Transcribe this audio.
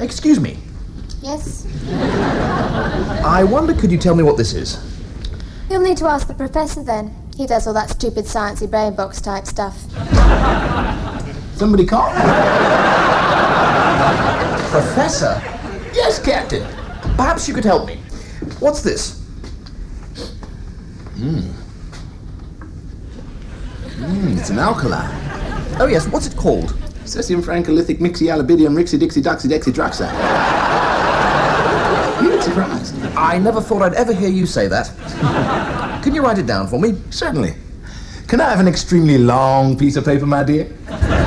Excuse me. Yes? I wonder, could you tell me what this is? You'll need to ask the professor then. He does all that stupid sciencey brain box type stuff. Somebody call? Professor? Yes, Captain. Perhaps you could help me. What's this? It's an alkali. Oh yes, what's it called? Cesium francalithic mixyalbidium rixy dixy doxy dexy droxide. You look surprised. I never thought I'd ever hear you say that. Can you write it down for me? Certainly. Can I have an extremely long piece of paper, my dear?